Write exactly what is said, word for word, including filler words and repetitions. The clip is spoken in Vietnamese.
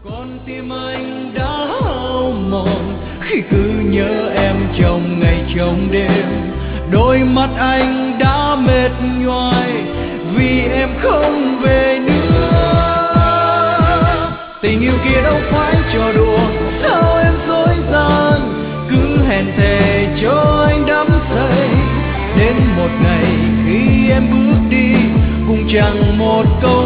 Con tim anh đã hao mòn khi cứ nhớ em trong ngày trong đêm. Đôi mắt anh đã mệt nhoài vì em không về nữa. Tình yêu kia đâu phải trò đùa, sao em dối gian cứ hẹn thề cho anh đắm say. Đến một ngày khi em bước đi cũng chẳng một câu